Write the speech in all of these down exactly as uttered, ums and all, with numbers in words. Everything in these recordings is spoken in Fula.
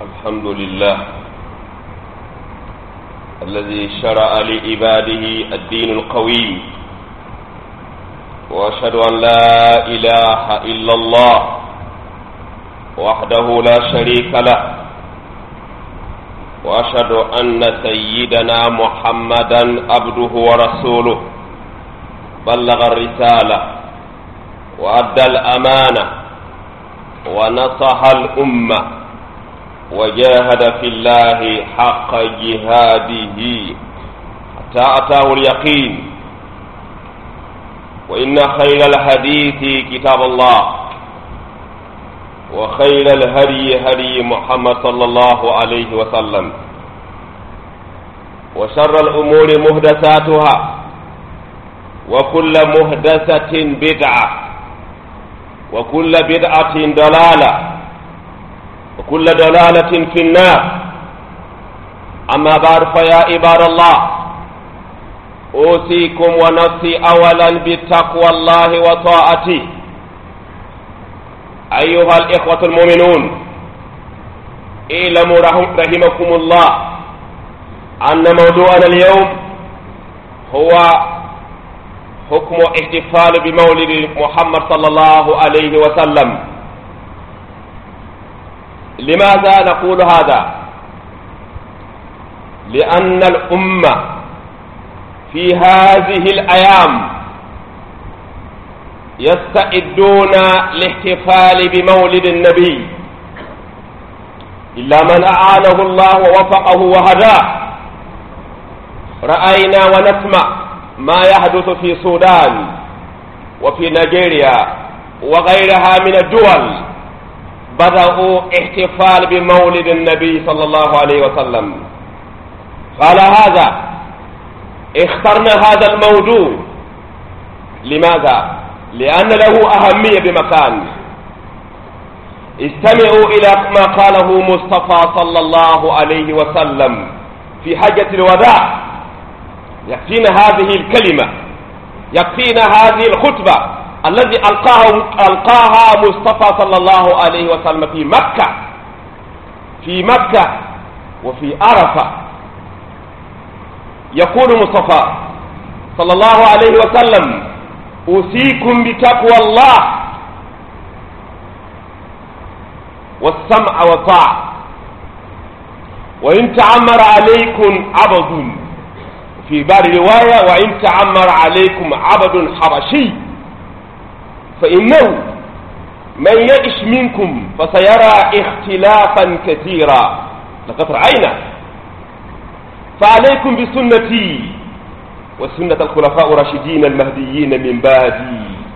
الحمد لله الذي شرع لعباده الدين القويم، وأشهد أن لا إله إلا الله وحده لا شريك له، وأشهد أن سيدنا محمدا عبده ورسوله، بلغ الرسالة وأدى الأمانة ونصح الأمة وجاهد في الله حق جهاده حتى أتاه اليقين. وإن خير الحديث كتاب الله، وخير الهدي هدي محمد صلى الله عليه وسلم، وشر الأمور محدثاتها، وكل محدثة بدعة، وكل بدعة ضلالة، وكل ضلالة في النار. أما بعد، فيا عباد الله، أوصيكم ونفسي أولا بتقوى الله وطاعته. أيها الإخوة المؤمنون، اعلموا رحمكم الله أن موضوعنا اليوم هو حكم احتفال بمولد محمد صلى الله عليه وسلم. لماذا نقول هذا؟ لأن الأمة في هذه الأيام يستعدون لاحتفال بمولد النبي، إلا من أعانه الله ووفقه وهداه. رأينا ونسمع ما يحدث في السودان وفي نيجيريا وغيرها من الدول، بدأوا احتفال بمولد النبي صلى الله عليه وسلم. قال هذا اخترنا هذا الموضوع. لماذا؟ لأن له أهمية بمكان. استمعوا إلى ما قاله مصطفى صلى الله عليه وسلم في حجة الوداع. يكفينا هذه الكلمة، يكفينا هذه الخطبة الذي ألقاها ألقاها مصطفى صلى الله عليه وسلم في مكة في مكة وفي عرفة. يقول مصطفى صلى الله عليه وسلم: أوصيكم بتقوى الله والسمع والطاعة، وإن تعمر عليكم عبد، في بعض رواية وإن تعمر عليكم عبد حبشي، فإنه من يعش منكم فسيرى اختلافا كثيرا لقد رأينا، فعليكم بسنتي وسنة الخلفاء الراشدين المهديين من بعدي،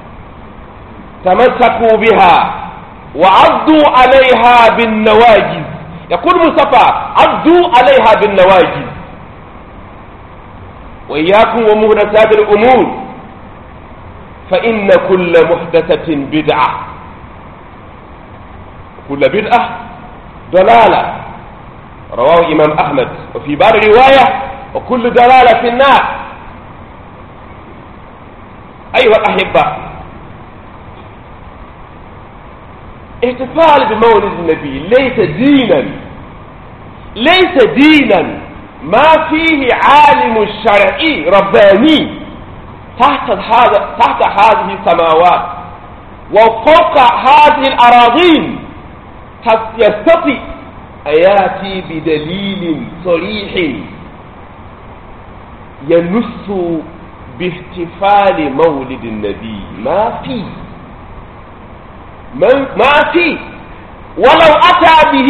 تمسكوا بها وعضوا عليها بالنواجذ. يقول مصطفى: عضوا عليها بالنواجذ. وإياكم ومحدثات الأمور، فإن كل محدثة بدعة، كل بدعة ضلالة. رواه الإمام أحمد. وفي بعض رواية: وكل ضلالة في النار. أيها الأحبة، احتفال بمولد النبي ليس دينا، ليس دينا ما فيه عالم شرعي رباني تحت هذا تحت هذه السماوات وفوق هذه الأراضين يستطيع أن يأتي بدليل صريح ينص باحتفال مولد النبي. ما في ما في ولو أتى به،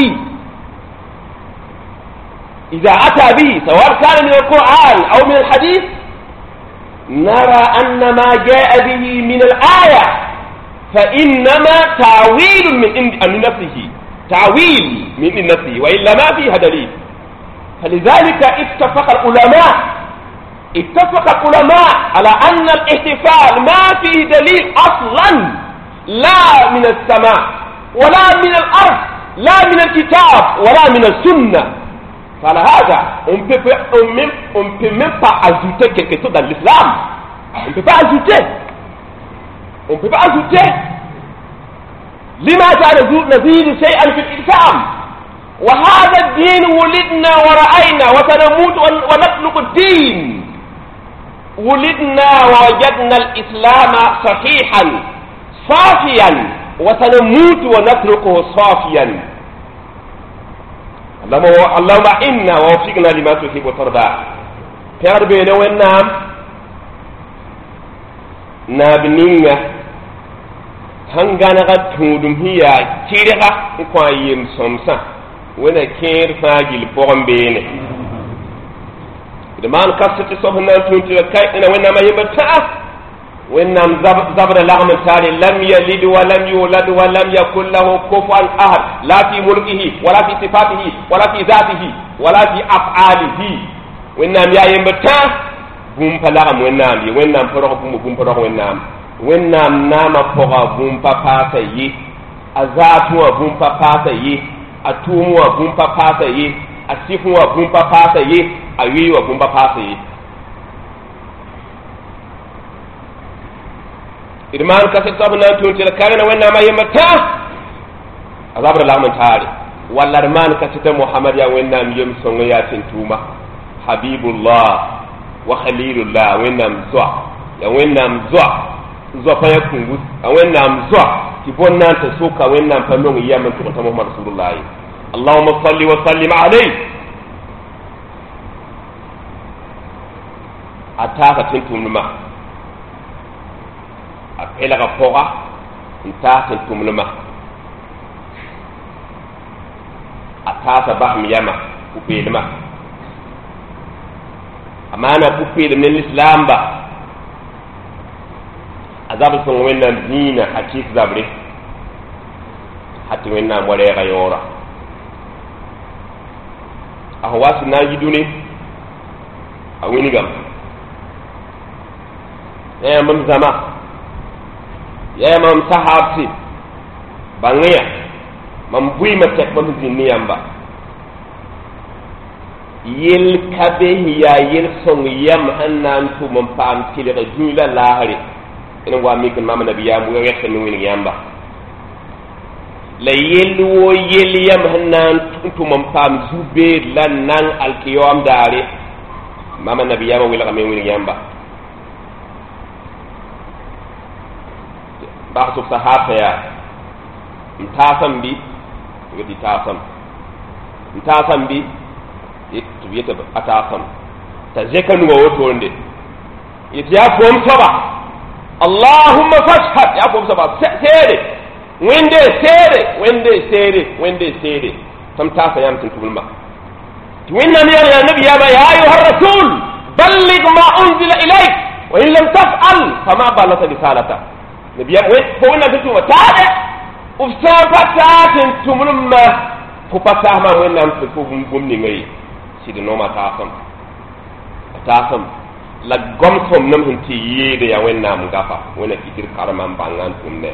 إذا أتى به سواء كان من القرآن أو من الحديث، نرى أن ما جاء به من الآية فإنما تعويل من نفسه، تعويل من نفسه، وإلا ما فيها دليل. فلذلك اتفق العلماء اتفق العلماء على أن الاحتفال ما فيه دليل أصلا، لا من السماء ولا من الأرض، لا من الكتاب ولا من السنة. Voilà, on peut, on, même, on peut même pas ajouter quelque chose dans l'islam. On ne peut pas ajouter. On ne peut pas ajouter. لماذا نزيد شيئا في الإسلام؟ وهذا الدين ولدنا ورأينا وسنموت ونخلق الدين. ولدنا ووجدنا الإسلام صحيحا صافيا وسنموت ونتركه صافيا. اللهم إنا ووفقنا لما تحب وترضى. Père bene wennam nabninga hangana ga tudum hiya kirga ko yim somsa wena kir fagil borom bene de man kasati sohna tunti kay ina wenna ma yimata wennam zabra lagam tali lam yalid wa lam yulad wa lam yakul lahu kufuwan ahad la fi mulkihi wala fi sifatihi wala fi dhatihi wala fi af'alihi wennam ya yimata bum palagam wennam yi wennam poro bum bum poro wennam wennam nama poga bum papa yi azatu bum papa yi atumu bum papa yi asifu bum papa yi awi wa bum papa yi irman kaset sabna tunti la kana wennam yimata azabra laman tare walla irman kaset muhammad ya wennam yim songo ya tintuma habibullah wa khalilullah wennam zwa ya wennam zwa zwa pa ya kungu a wennam zwa ti bonna ta soka wennam pa non yaman to ta muhammad rasulullah allahumma salli wa sallim alayhi ataka tintumma apela ga poga nta tintumma ataka bahm yama upelma amana pupi de l'islam ba azab so wenna dina hakik zabre hatti wenna mo re gayora ahwas na yiduni awini gam ya mam zama ya mam sahabti bangiya mam bui matek mam ziniyamba yel kabe ya yel song yam hannan tu mon pam tile ga jula lahari ina wa mi kan mama nabiya mu ga xen ni yamba la yel wo yel yam hannan tu mon pam zube lan nan al kiyam dare mama nabiya mu ga mi yamba ba su sahaba ya mtasam bi ngati tasam mtasam bi itu yeta atakam ta zekan wa woto nde it ya fom soba allahumma fashhad ya fom soba sede wende sede wende sede wende sede tam ta sa yam tubulma to winna mi ya nabi ya ba ya ayuha rasul balligh ma unzila ilayk wa in lam taf'al fama balagha risalata nabi ya ko winna bitu wa taade ufsa patatin tumulma ko patama winna ko bum ni ngai sidi noma tasam tasam la gom som nam hinti yede ya wenna mu gafa wona kitir karaman bangan tunne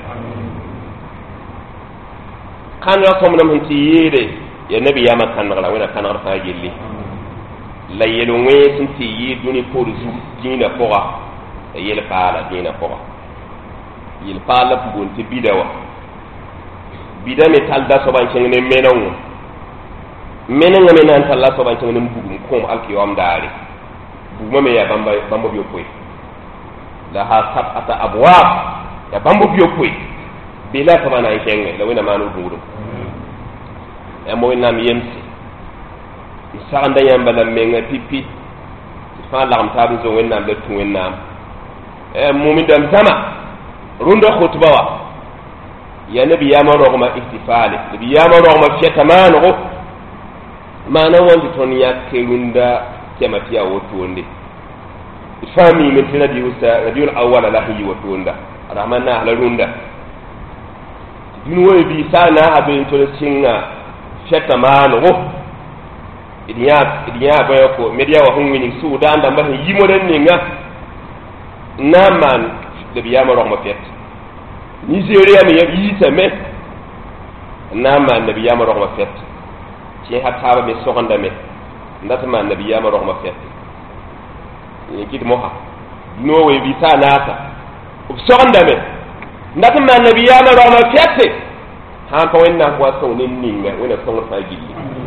kan ya som nam hinti yede ya nabi ya makan ngala wona kan arfa yelli la yelo ngwe sinti yiduni pour zu dina poga yel pala dina poga yel pala bunti bidawa bidame talda so ban cengene menon menen ngame nan talla so ban tan bugum ko alki yom daari buguma me ya bamba bamba biyo koy la ha sab'ata abwab ya bamba biyo koy bila ko bana kenge la wina manu budu ya mo nam yemsi sa anda yamba la menga pipi fa la am tabu zo wina be tu wina e mumin dam sama rundo khutba wa ya nabi ya ma rogma ihtifali nabi ya ma rogma fiyatamano mana wonde ton yakkelunda kematiya wotonde fami min tinabi usta rabiul awwal la hi wotonda rahmanna ala runda dinu woy bi sana abin to singa fetta mano idiya idiya bayo ko media wa hunwini sudan da mbahi yimoden ninga naman de biyama rahma fet nigeria mi yi tame naman de biyama rahma fet ci hataba mi soxanda me ndatama nabiya ma rohma fet ni kit moha no we bi ta nata uf soxanda me ndatama nabiya ma rohma fet han ko wenna ko so nin ninga wena so fa gilli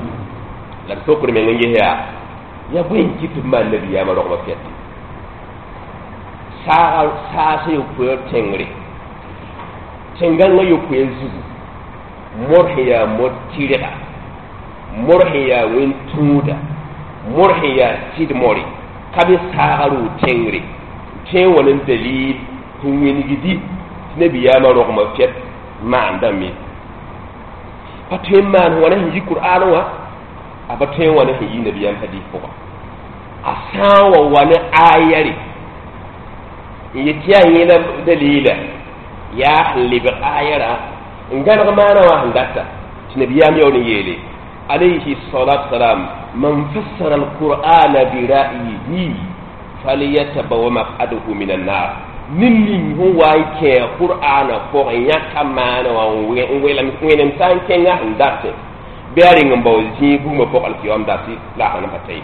la sokre men ngi ya ya buen kitu man nabi ya ma ro ma fiati sa sa se ko tengri tengal nga yo ko enzu morhiya motira morhiya wen tuda morhiya sid mori kabe sagaru tengri te wonen dalil huwen gidi nabi ya ma ro ma fiat ma andami patem man wona hi qur'an wa abaten wona hi nabi ya hadith ko asawa wani ayari yetiya yina dalila ya halib ayara ngana mana wa handata nabi ya mi woni yele alayhi salatu salam man fassara alqur'ana bi ra'yihi falyatabawwa maq'adahu minan nar ninni ho wa ke qur'ana ko ya kamana wa wela ngenen tan kenga handata bearing mbaw ji bu ma ko alkiyam dati la kana patay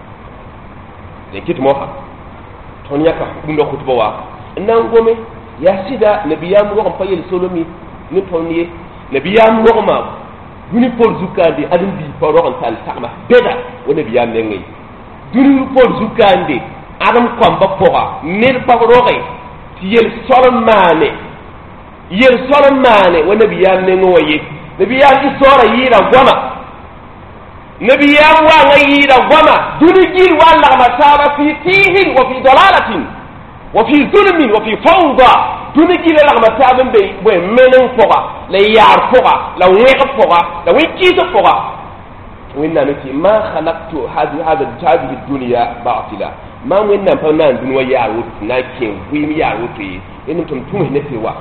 de kit mo ha ton yaka kundo khutba wa nan gome ya sida nabiyam ro ko payel solomi ni toniye nabiyam ro ma duni pol zukande adin bi ko ro tal takma beda o nabiyam ne ngai duni pol zukande adam kwamba poa nir pa roge tiyel solomane yel solomane o nabiyam ne ngoye nabiyam isora yira goma nabiyam wa ngayira goma duni gil wala masara fi tihin wa fi dalalatin wa fi zulmin wa fi fawda duni gil la masaba be be menen foga la yar foga la weqa foga la wikito foga winna nati ma khalaqtu hadhihi hadhihi ad-dunya batila ma winna pa nan dun wa yar wut na ken wi yar wut yi en tum tum ne tewa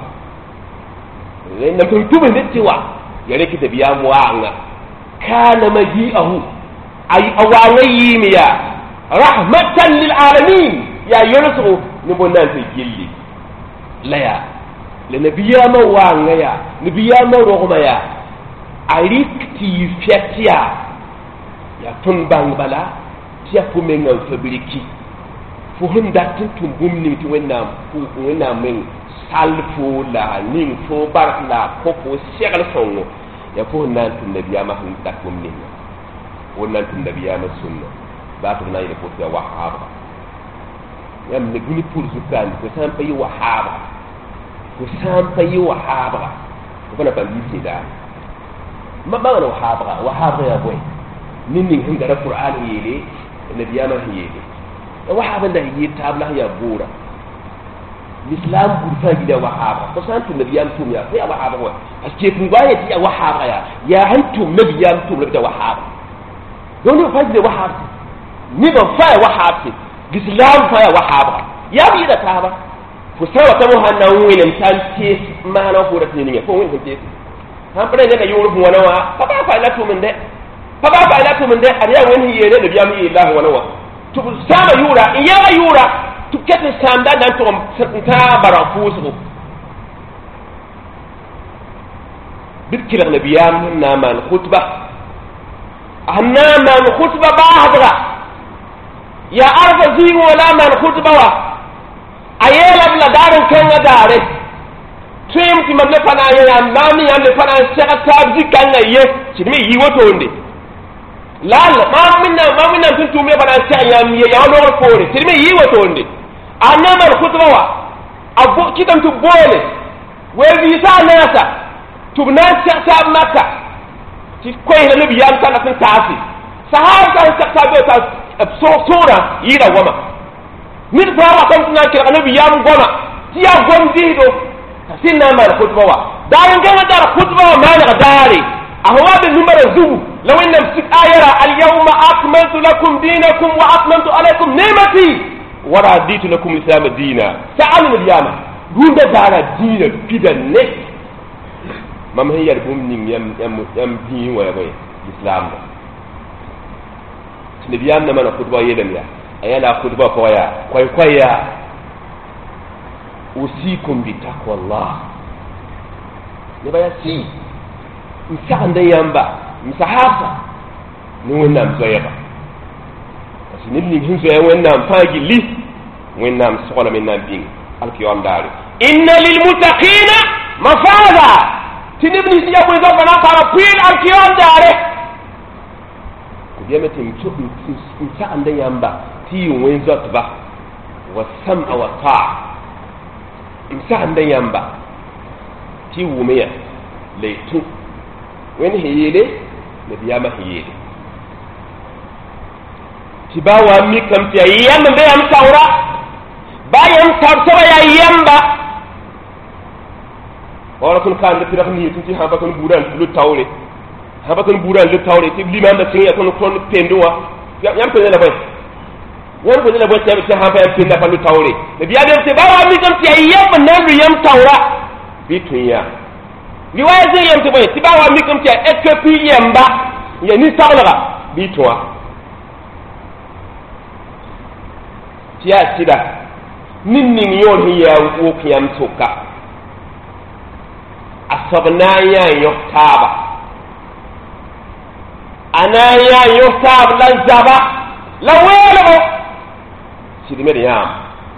en tum tum ne tewa yare ki da biya mu anga kana maji'ahu ay awayi miya rahmatan lil alamin ya yunsu ni bonan te gilli laya le nabiya ma wanga ya nabiya ma rogma ya arikti fiatia ya tun bang bala tia fu mengal fabriki fu hunda tun bumni to wenna fu wenna men salfu la ning fo bar la ko fo segal songo ya fo nan tun nabiya ma hun tak bumni wannan tun nabiya ma sunna ba to na ile ko ya wahaba yam ne guni pour zukan ko san payi wahaba ko san payi wahaba ko na ban yi da ma ba na wahaba wahaba ya boy ninni hin da qur'an yele nabiya ma yele wahaba da yi tabla ya bura l'islam pour fa gida wahaba ko san tun nabiyam tum ya ya wahaba wa aske kun ba ya ya wahaba ya ya hantum nabiyam tum da wahaba don fa gida wahaba ni ba fa ya wahaba l'islam fa ya wahaba ya bi da ta ba ku sawa ta muhannan wilin tan ce mana ko da tini ne ko wani ce han fara ne da yuru wana wa fa ba fa la tum de fa ba fa la tum de ariya wani yere nabiyam yi Allah wana wa to sama yura in ya yura tu kete sanda dan to ta barafusu bikira nabiyam na man khutba anna man khutba ba hadra ya arfa zi wala man khutba wa ayela bla darun kan dare trim ti mable fana ya mami ya le fana seka tabzi kan ye chimi yi woto nde lal mamina mamina tuntu me bana seka ya mi ya lo fore chimi yi woto nde anamar khutba wa abu kitan tu bole we visa nasa tubna ta maka ti koy na nabi yam tan tan taasi sahaba kan ta be ta so sura yira wama min ba wa kan na kira nabi yam goma ti ya gom dido sinna mar khutba wa dan ga da khutba wa ma na dare ahwa bil numar zubu law inna ayara al yawma akmaltu lakum dinakum wa atmamtu alaykum ni'mati ورضيت لكم الاسلام دينا تعالوا اليوم دون دار دين كده نك ما هي البوم نيم يم يم يم دين ولا بي الاسلام النبيام لما نخطبه يدم يا ايلا خطبه كويا كوي كويا اوصيكم بتقوى الله نبا سي مسان ده يامبا مسحافه نونا مزيبا نبني هنزو يا وينام فاجي لي وينام سقولا من نبين الكيوم داري إن للمتقين مفازا تنبني سيا ويزو بنا فارا بين الكيوم داري biya metim to ta anda yamba ti wen zotba wa sam'a wa ta'a msa anda yamba ti wumiya leitu wen hiyele ne biya ma hiyele ti ba wa mi kam ti yamba be am tawra ba yam tawra ya yamba wala kun kan de tirax ni ti ha ba kun buran lu tawre ha ba kun buran lu tawre ti liman da sin ya kun kon penduwa yam ko la bay yam ko la bay ta ta ha ba penda fa lu tawre de biya dem te ba wa mi kam ti yamba nan lu yam tawra bi tunya ni wa zin yam te bay ti ba wa mi kam ti e ke pi yamba ya ni tawla bi tuwa ti ya tida nin nin yon hiya wo kiyam toka asabnaya yoktaba anaya yoktab la zaba la welo sidi mediyam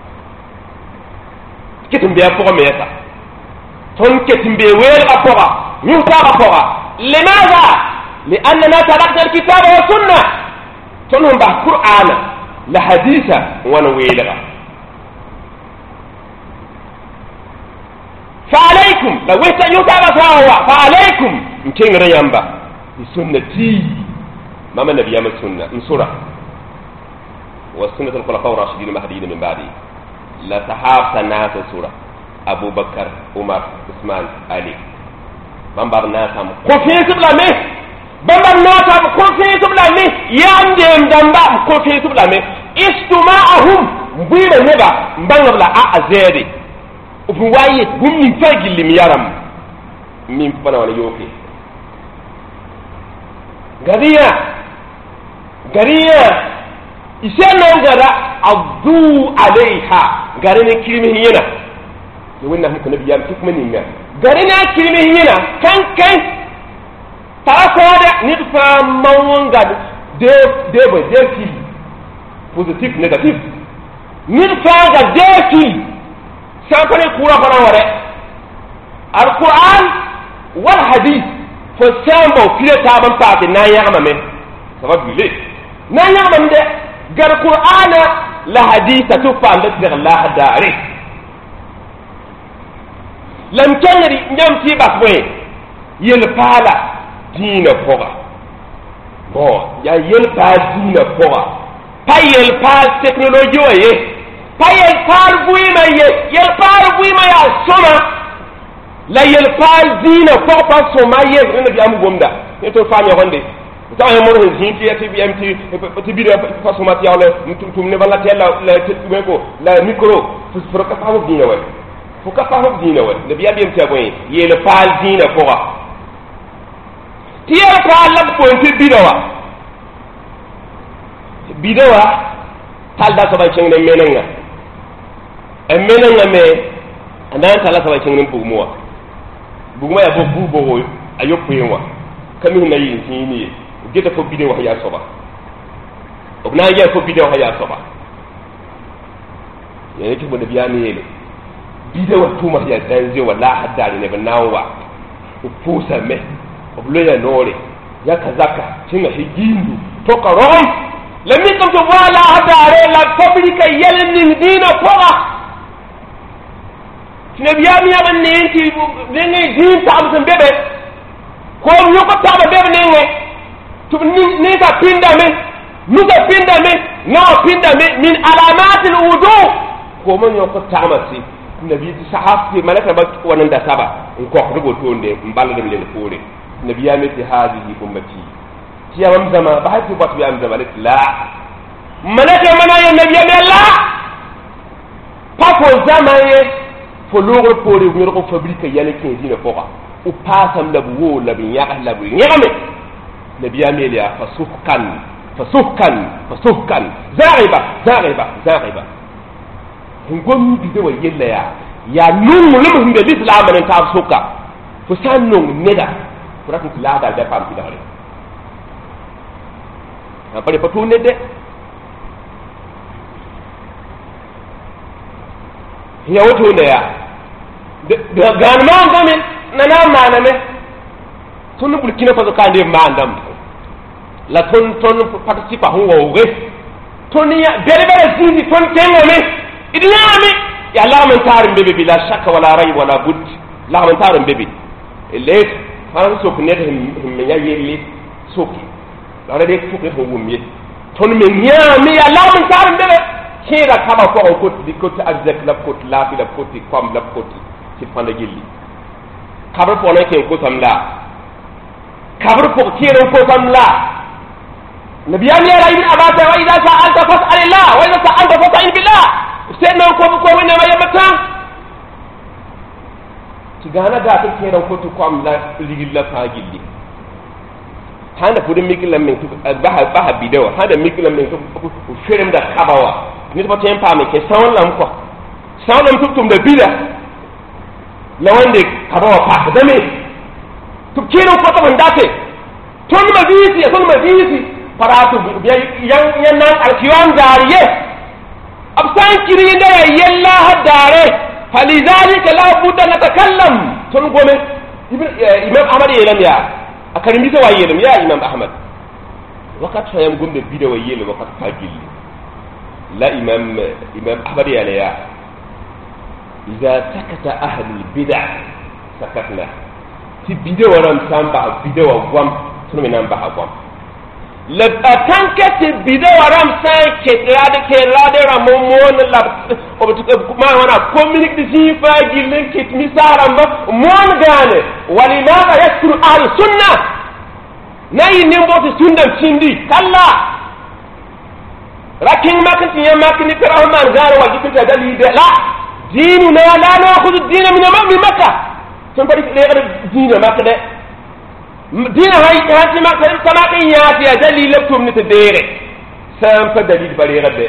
kitum biya ko meta ton kitum be wel apora yoktaba apora limaza لأننا تلقى الكتاب والسنة تنهم به قرآن لحديثة ونويلغا فعليكم لو يتابع فهو فعليكم يمكن ريامبا بسنتي ما من نبي يعمل سنة نصرة والسنة الخلفاء الراشدين المهديين من بعدي لا تحافظ الناس سورة أبو بكر عمر عثمان علي بمبر ناسام كوفين سبلامي بمبر ناسام كوفين سبلامي ياندم دمبا كوفين سبلامي استماعهم بير نبا بانغبلا أعزيري وفوايت هم من فاجل لميارم من فنا ولا يوكي غريا غريا إسألنا جرا الضوء عليها غرينا كلمة هنا يقولنا هم كنا بيام تكمنين غرينا كلمة هنا كان كان ترى ندفع موانغا ده ده ده في positif négatif ندفع ده في سأكون كورا فنا وراء القرآن والحديث فسامو كلا تابن باكي نايا أمامي سبب ليه نايا أمامي ده قال القرآن لحديث تفعل لتغ الله داري لم تنري نمتي بكوي يلفالا دين فوقا بو يا يلفال دين فوقا با يلفال تكنولوجيا pa yel pal buima ye yel pal buima ya soma la yel pal dina ko pa soma ye ne bi am gomda ne to fanya honde ta ay mo hin ti ti bi am ti ti bi fa soma ti yawle tum ne bala tella la ti ko la micro fu ka fa dina wa fu ka fa dina wa ne bi am ti boy yel pal dina ko wa ti yel pal lam ko ti bidawa bidawa tal da ko ba ceng ne menanga emena ngame anan tala sabai cingin bugmuwa bugma ya bobu bogo ayopu yenwa kami na yin tini gita ko bideo haya soba obna ya ko bideo haya soba ya yake boda biyani yele bideo tuma ya danze wala haddari ne banawa upusa me oblo ya nore ya kazaka cinga higindu to karom lammi kam to wala haddare la fabrika yelin dina fora nebiyam yaban ne ti ne ne din ta am bebe ko ñu ko ta bebe ne ne to ni ni ta pinda me nu ta pinda me no pinda me min alamat al wudu ko man yo ko ta amati nabi ti sahab ti malaka ba wonan da saba ko ko rugo to nde mballa dem len fore nebiyam ti hadihi ummati ti yam zama ba ti bat bi am zama la malaka mana ya nebiyam la pa ko zama ye fo logo pore ngoro ko fabrique yale kin dina foka u pasam la bu la bi ya la bu nyame nabiya melia fasuhkan fasuhkan fasuhkan zaiba zaiba zaiba ngom bi de wa yella ya ya nun lum hinde l'islam en ta suka fo sanno neda pour que la dal da pam bi dare ha pare patu nede ya wato da ya ga ma ngamen na na ma na me tunu burkina faso ka de ma ndam la ton ton participe hu wowe ton ya berbere sindi ton tengome idiyami ya la man tarim bebe bila shakka wala rayb wala bud la man tarim bebe le han so ko net him ya yeli soki la de ko ko wumye ton me nyami ya la man tarim bebe kira kama ko ko di ko ta azek la ko la bi la ko ti kom la ko ti ci fanda gilli kabar ko ne ke ko samla kabar ko kira ko samla nabiyani ya ibn abbas wa idha sa'alta fas'al Allah wa idha sa'alta fas'al billah sedna ko ko wona ma yamata ci gana da ta kira ko to kom la ligilla fa gilli handa fu de mikila men to baha baha bidewa handa mikila men to ko ferem da kabawa nit ba tem pa me ke sawon lam ko sawon lam tutum da bida la wande kabawa fa da me to kira ko to ndate ton ma bisi ton ma bisi paratu yang yang nan alkiwan dariye absan kiri da yalla hadare falizalika la budda natakallam ton gome imam ahmad yelam ya akarim bisa wa yelam ya imam ahmad wakat fayam gombe bidawa yelam wakat fagil la imam imam ahmad yala ya idza sakata ahli albid'ah sakatna ti bidawa ram samba bidawa gwam tunu nan ba gwam la tanke ti bidawa ram san ke rade ke rade ramon mon la obutu ma wana communique di sifa gilin kit misaram ba mon gane walima yaskuru ahli sunna nayi nimbo ti sunna cindi kalla rakin makati ya makini rahman gane wa gita dalil da la dinuna la na'khudhu ad-din min makkah sun fadi le dina makade dina hay hati makade samaqin ya fi dalil lakum ni tadere sam fa dalil bari rabbe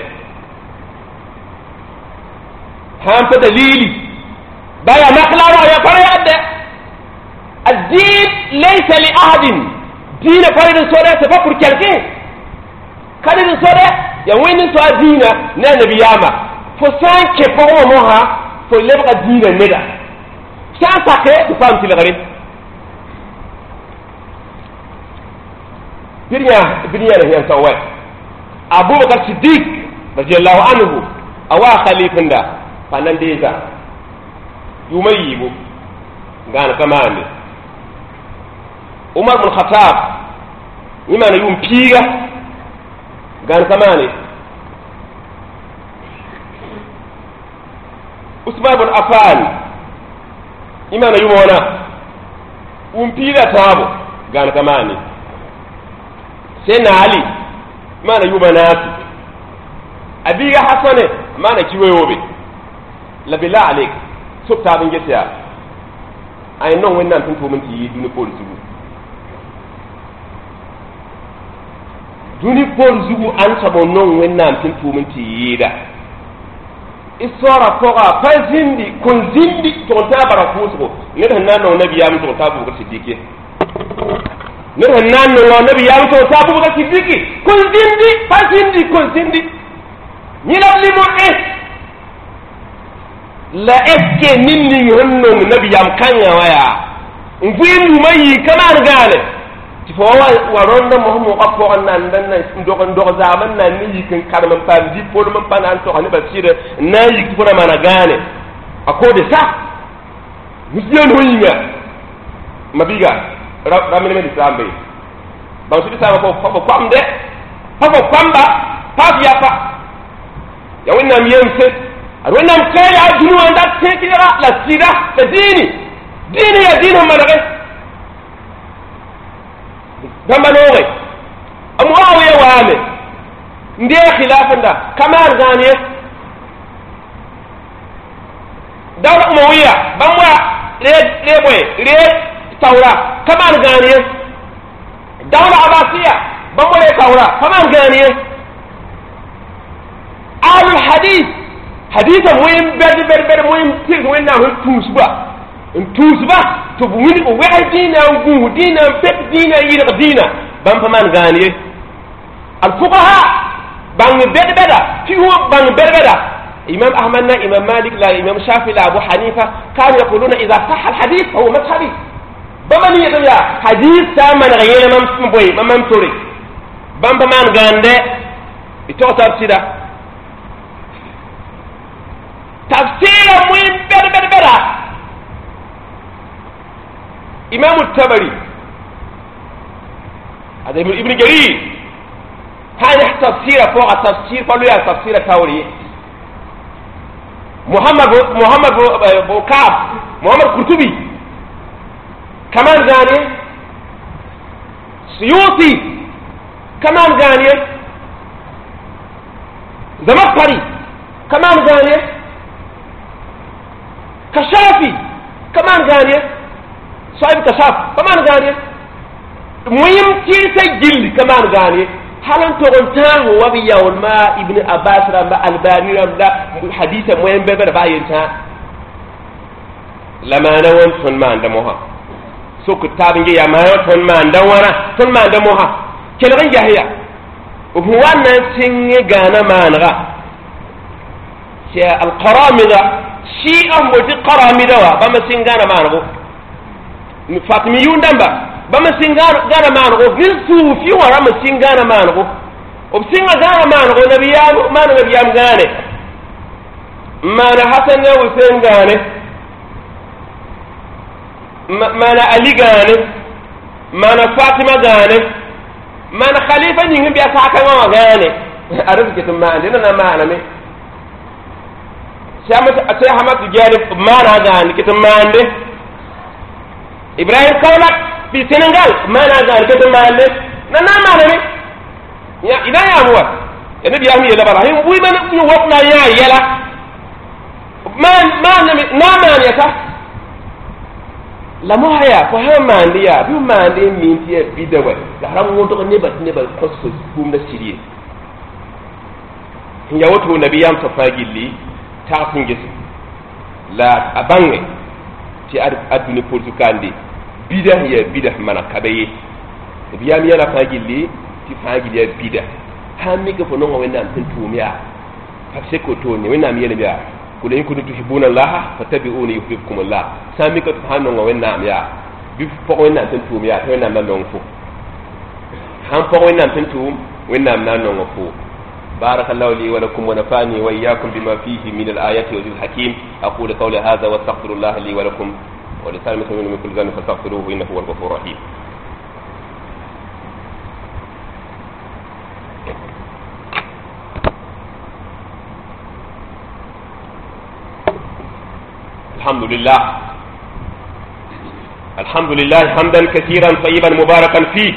ham fa dalili baya maklara ya fara yadda ad-din laysa li ahadin dina faridin soda ta fa pour quelqu'un kadin soda ya winin to adina na nabiyama fo san ke fo mo ha fo lebga dina neda san sake to fam tilgari birnya birnya ne yan sawai abubakar siddiq radiyallahu anhu awa khalifin da fanan deza yumayi bu gana kamane umar bin khattab imana yum piga gana kamane usman bin affan imana yumona um piga tabo gana kamane sai na ali mana yuba nasu abiga hasane mana kiweyobe la bila alik subta bin gesiya ay non wannan tun to mun ti duni pol zugu duni pol zugu an sabo non wannan tun to mun ti yida isora toga fa zindi kun zindi to ta bara kusko ne dan nan nabiya mun to ta bu ga sidike ne nan no nabi ya to sabu ga sidiki kun zindi fa zindi kun zindi ni la limu eh la eske ninni honno nabi yam kanya waya ngwindu mayi kamar gane ti fo wa waronda muhammad qafo annan dan nan ndogo ndogo zaman nan ni kin karman pam di pol man panan to ani basira nayi ko na mana gane akode sa musliyon hoyinga mabiga ramene me islam be ba su isa ko ko kwam de ko kwamba pa ya pa ya wannan miyan sai wannan kai ya dinu wanda sai kira la sira da dini dini ya dinin madagai dan banowe amuawiya wa ame ndiye khilafin da kamar zaniye dawla umawiya banwa re re boy re taura kamar ganiye dawla abasiya bamole taura kamar ganiye al hadith haditha muhim ber ber ber muhim tir wenna hu tusba tusba to buwini ko wa dina ngu dina pet dina yira dina bam faman ganiye al fuqaha bang ber beda fi huwa bang ber beda imam ahmad na imam malik la imam shafi la abu hanifa kanu yaquluna idha sahha al hadith fa huwa madhhabi bamani ya hadith ta man ghayna mam boy mam tore bamba man gande ito tafsira tafsira muy bed bed beda imam at-tabari هذا ابن جرير هذا تفسير فوق تفسير فلو يا تفسير تاوري محمد محمد بوكاب محمد قرطبي كمان زاني سيوطي كمان زاني زمخشري كمان زاني كشافي كمان زاني صاحب كشاف كمان زاني مهم تيسا جل كمان غاني حالان تغنتان هو بياول ما ابن عباس رمى الباني رمى حديثة مهم ببر باينتا لما نوان تنمان دموها سو كتابين يا ما تنمان دمونا تنمان دموها كلغن جاهية وهو نسنگ غانا مانغا شيء القرامدة شيء أمبوتي قرامدة بما سنغانا مانغو فاطميون دمبا bama singana gana mango gil sufi wara ma singana mango ob singa gana mango nabiyam man nabiyam gane mana hasan ne husain gane mana ali gane mana fatima gane mana khalifa ni ngi biya saka ma gane arif kitum ma andina na mana me shama sai hamad gane mana gane kitum ma ande ibrahim kawlak في السنغال ما نازل كده مالك نانا مالك يا إذا يا أبوه يعني بيامي يلا براهيم وي من يوقنا يا يلا ما ما نمي نام يا تا لما هيا فهم ما عندي يا بيوم ما عندي مين تيه بيدوه لهرام وانتو نبى نبى قص بوم نسيري هي وتو نبيام تفاجئ لي تعرفين جس لا أبانه تي أدنى بورتوكاندي bidah ya bidah mana kabaye biyam yala fagilli ti fagilli ya bidah hammi ko non wenda tan tumiya fakse ko to ne wenda mi yele biya kula in kuntu tuhibuna allah fattabi'uni yuhibbukum allah sami ko hanon wenda miya bi fo wenda tan tumiya to wenda man non fo han fo wenda tan tum wenda man non fo بارك الله لي ولكم ونفعني وإياكم بما فيه من الآيات والذكر الحكيم أقول قولي هذا واستغفر الله لي ولكم ولسائر المسلمين من كل ذنب فاستغفروه انه هو الغفور الرحيم. الحمد لله الحمد لله حمدا كثيرا طيبا مباركا فيه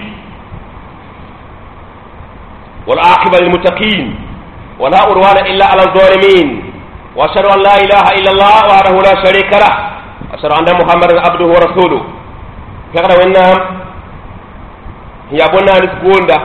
والعاقبة للمتقين ولا عدوان الا على الظالمين واشهد ان لا اله الا الله وحده لا شريك له أشهد أن محمدا عبده ورسوله فقد وإنهم هي أبونا نسكوندا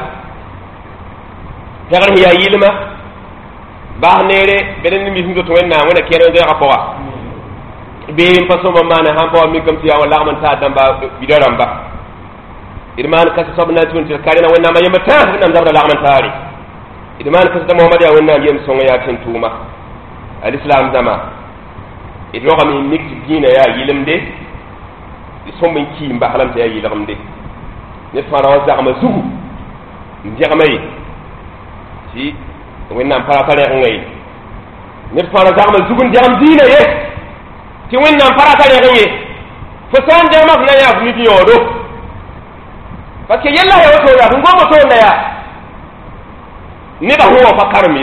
فقد هي يلما بانيري بدن ميسندو توينا ونا كيرن زي غفوا بين فسوم ما نه هم بوا ميكم تيا ولا من تا دمبا بيدرامبا إدمان كاس صبنا تون تلكارنا ونا ما يمتا ونا مزبر لا من تاري إدمان كاس محمد يا ونا يم سونغ يا تنتوما الإسلام زمان idroga mi mixi dina ya yilimde sommin ki mba halam ya yilimde ne fara wa zama zugu ndiyamay si wenna para para ngay ne fara zama zugu ndiyam dina ye ti wenna para para ngay fo san jama na ya mi di yodo parce que yalla ya wato ya ngomo to na ya ni da huwa fakarmi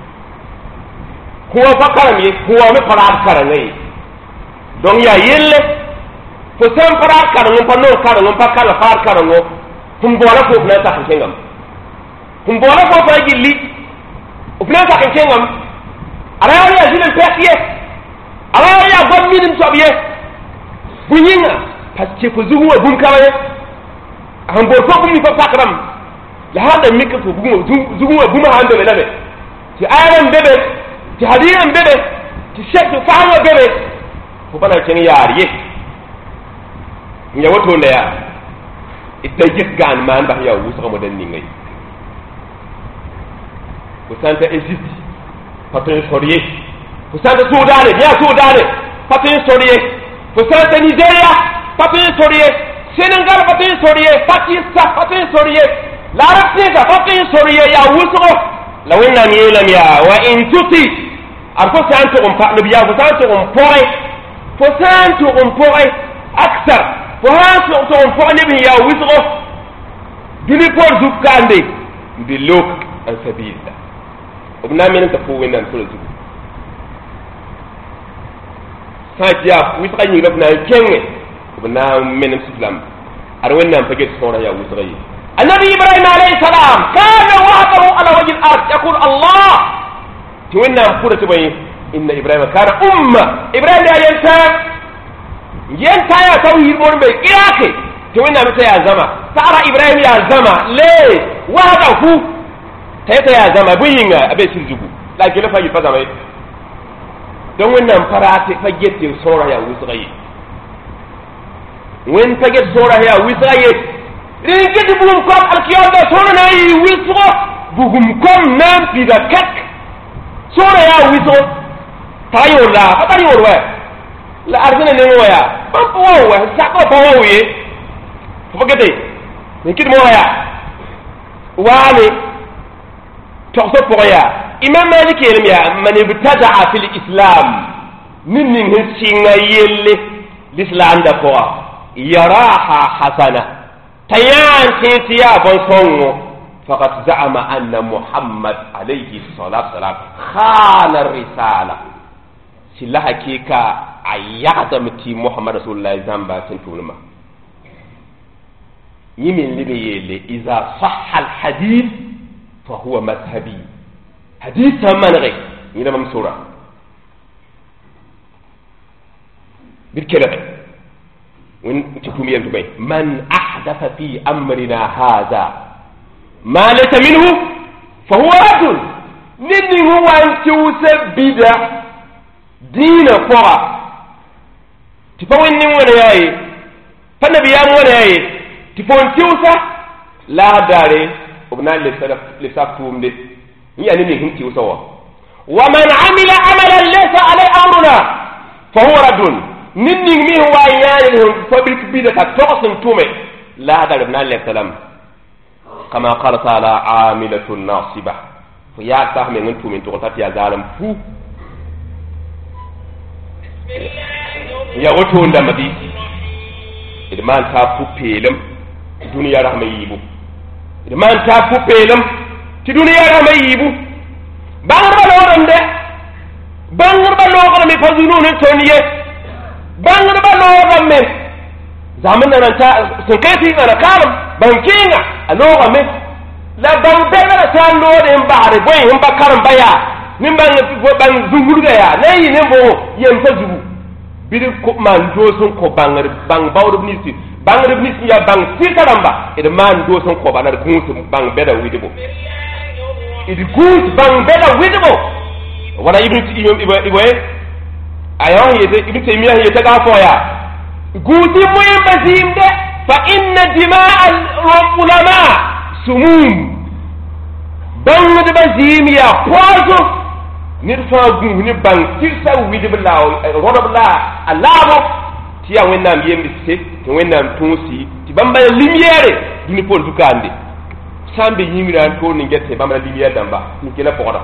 huwa fakarami huwa me parat karangai donc ya yelle fo sem parat karango pa non karango pa kala far karango hum bola ko na ta kengam hum bola ko fa gilli o fna ta kengam ara ya jilen pekiye ara ya gom min sobiye bunyinga parce que ko zuwa bun kawaye an bor ko bun fa takram la hada mikko bun zuwa bun hande lebe ti ayam bebe ti hadiyan bebe ti shek faawa bebe ko bana ken yaariye nya wato nda ya idda jik gan man ba ya wusa mo dan ni ngay ko santa Egypte patron soriye ko santa Sudan ya Sudan patron soriye ko santa Nigeria patron soriye Senegal patron soriye Pakistan patron soriye la rafika faqi soriya ya wusro la winna yelam ya wa in tuti arko santo on fa nabiya ko santo on pore fo santo on pore aksar fo santo on pore nabi ya wusro dini por zukande bilok an sabila obna men ta fo winna ko zuku sajja wisqa ni rabna kenge obna men islam ar winna paget sora ya wusro yi النبي إبراهيم عليه السلام كان وحده على وجه الأرض يقول الله تونا مقولة بين إن إبراهيم كان أمة إبراهيم يا ينتا ينتا يا توهيد بون بي إياكي تونا متى يا زما ترى إبراهيم يا زما ليه وحده تيتا يا زما بينا أبي سيزوجو لكن لا فاجي فزما دون ونا مفرات فجت صورة يا وسغي وين فجت صورة يا وسغي rinke bugum kom alkiyada sona na yi wisro bugum kom nam pida kak sona ya wisro tayo la fatari worwa la arzina ne waya bampo wa sako bawo ye fogete rinke mo waya wani to so poya imam malik yelim ya man ibtada'a fil islam ninnin hin singa yelle l'islam da ko yaraha hasana تيان تيتيا بنصونو فقد زعم أن محمد عليه الصلاة والسلام خان الرسالة سلاح كيكا عيادة متي محمد رسول الله زنبا سنتونما يمين لبيلي إذا صح الحديث فهو مذهبي حديث من غير يلا ممسورة بالكلام وانتكم ينتبه من أحدث في أمرنا هذا ما ليس منه فهو رجل نني هو أنت وسبدا دين فرع تفوين نمونا ياي فالنبي يامونا ياي تفوين تيوسا لا داري وبنا لسافتهم دي يعني نني هم تيوسا ومن عمل عملا ليس عليه أمرنا فهو رجل نني مي هو يعني فبرك بيدك توصل تومي لا هذا ابن الله سلام كما قال تعالى عاملة ناصبة فيا فهم ان انتم من تغطات يا ظالم فو يا وتون da madi idman ta fu pelem duniya rahma yibu idman ta fu pelem ti duniya rahma yibu bangar ba lo de bangar ba lo ko mi fazunu ne toniye bangar ba lo gamme zaman nan ta sun kai ti na karam bankinga a lo gamme la ban bela ta lo de mbare boy him ba karam baya nim ban ban zunguru da ya nayi ne bo yem ta zubu bidi ko man do sun ko bangar bang bawdo nisi bangar nisi ya bang si karamba e man do sun ko banar kunsu bang beda widibo idi gut bang beda widibo wala ibn ibn ibn ayon yete ibn taymiya yete ga foya guti moy bazimde fa inna dima'a al-ulama sumum bang de bazimiya poison nirfa gu ni bang tirsa widibla rodobla alabo tiya wennam yembi se to wennam tunsi ti bamba lumiere duni pol dukande sambe yimira to ni gette bamba lumiere damba ni kela pokoda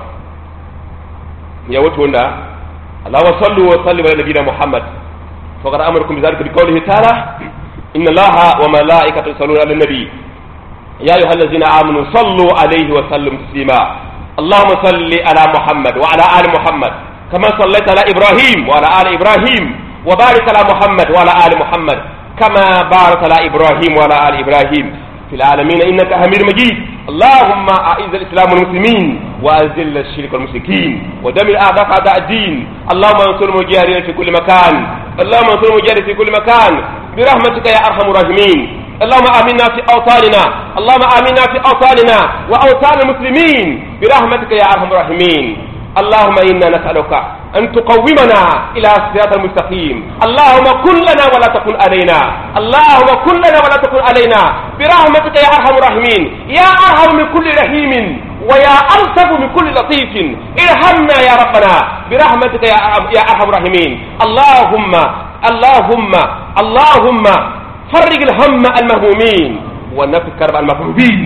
ya wato nda Allah wa sallu wa sallim ala nabiyina Muhammad faqad amarakum bidhalika biqawlihi ta'ala inna Allaha wa malaikatahu yusalluna ala nabi ya ayyuhallazina amanu sallu alayhi wa sallimu taslima اللهم صل على محمد وعلى آل محمد كما صليت على إبراهيم وعلى آل إبراهيم وبارك على محمد وعلى آل محمد كما بارك على إبراهيم وعلى آل إبراهيم في العالمين إنك حميد مجيد اللهم أعز الإسلام والمسلمين وأذل الشرك والمشركين ودمر أعداء أعداء الدين اللهم انصر المجاهدين في كل مكان اللهم انصر المجاهدين في كل مكان برحمتك يا أرحم الراحمين اللهم آمنا في أوطاننا اللهم آمنا في أوطاننا وأوطان المسلمين برحمتك يا أرحم الراحمين اللهم إنا نسألك أن تقومنا إلى الصراط المستقيم اللهم كن لنا ولا تكن علينا اللهم كن لنا ولا تكن علينا برحمتك يا أرحم الراحمين يا أرحم من كل رحيم ويا ألطف من كل لطيف ارحمنا يا ربنا برحمتك يا أرحم الراحمين اللهم اللهم اللهم فرج الهم المهمومين ونفس كرب المكروبين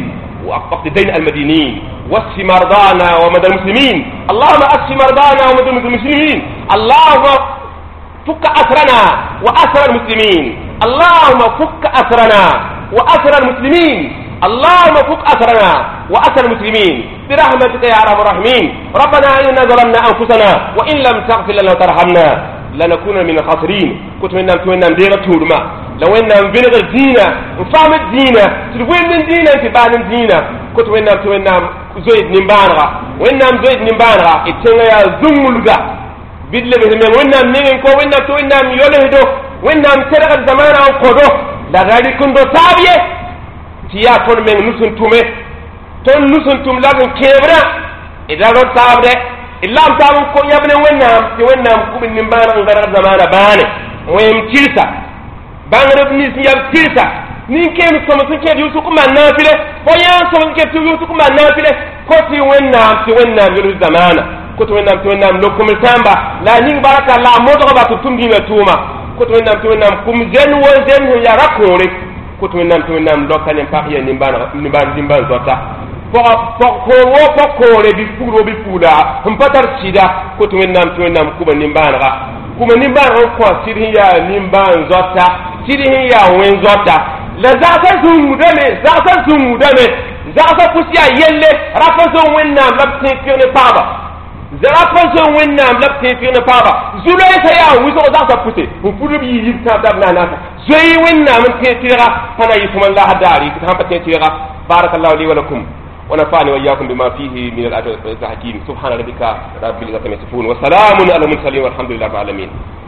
وقت دين المدينين واشف مرضانا ومرضى المسلمين اللهم اشف مرضانا ومرضى المسلمين اللهم فك أسرنا وأسر المسلمين اللهم فك أسرنا وأسر المسلمين اللهم فك أسرنا وأسر المسلمين برحمتك يا أرحم الراحمين ربنا إننا ظلمنا أنفسنا وإن لم تغفر لنا وترحمنا لنكون من الخاسرين كنت من نام توين نام ديرة تورما لو إن نام بين الدين وفهم الدين تلوين من دين في بعد الدين كنت من نام توين نام زويد نمبانرا وإن نام زويد نمبانرا اتنغ يا زمولغا bidle be men wonnam negen ko wonnam to wonnam yole do wonnam teragal zamana on ko do la gadi kundo tabiye tiya ton men nusun tume ton nusun tum la don kebra e da do tabre illam tabun ko yabne wonnam ti wonnam kubin nimbana ngara zamana bane moyem tirsa bangre nis yab tirsa nin kenu so sun ke yusu kuma nafile boyan so ke tu yusu kuma nafile ko ti wonnam ti wonnam yulu zamana koto wennam to wennam lokkum tamba la ning baraka la modo ba to tumbi na tuma koto wennam to wennam kum zen wo zen ya rakore koto wennam to wennam lokane pakiya nimbana nimbana dimban zota po po ko wo po kore bi furo bi fuda hum patar sida koto wennam to wennam kuba nimbana ga kuma nimbana ko sirhi ya nimban zota sirhi ya wen zota la zata zum dame zata zum dame zata kusiya yelle rafazo wennam labtin kene paba zara fason wennam labtin fi na paba zulay sa ya wuzo za sa pute fu fudu bi yi ta da na na zai wennam te tira fana yi kuma Allah dari ta hamba te tira barakallahu li wa lakum wa nafani wa iyyakum bima fihi min al-ayati al-hakim subhana rabbika rabbil izzati amma yasifun wa salamun ala al-mursalin walhamdulillahi rabbil alamin